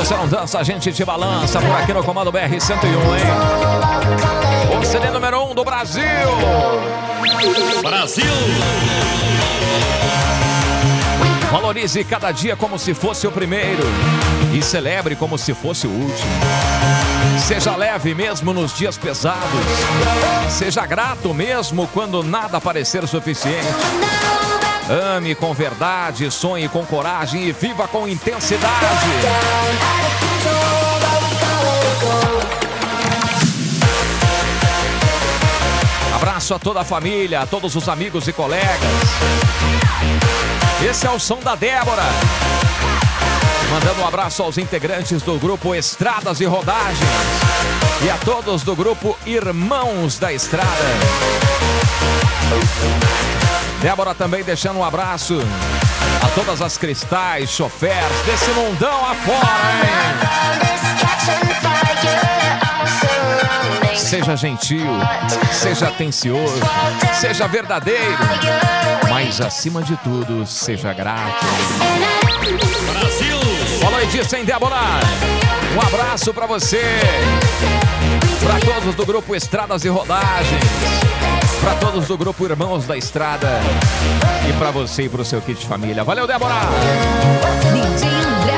você não dança, a gente te balança por aqui no Comando BR-101, hein? O CD número 1 do Brasil. Brasil! Valorize cada dia como se fosse o primeiro e celebre como se fosse o último. Seja leve mesmo nos dias pesados. Seja grato mesmo quando nada parecer suficiente. Ame com verdade, sonhe com coragem e viva com intensidade. Abraço a toda a família, a todos os amigos e colegas. Esse é o som da Débora. Mandando um abraço aos integrantes do grupo Estradas e Rodagens e a todos do grupo Irmãos da Estrada. Débora também deixando um abraço a todas as cristais, choferes desse mundão afora, hein? Seja gentil, seja atencioso, seja verdadeiro, mas acima de tudo, seja grato. Brasil! Falou aí disso, hein, Débora? Um abraço pra você, pra todos do grupo Estradas e Rodagens, pra todos do grupo Irmãos da Estrada e pra você e pro seu kit família. Valeu, Débora! DJ André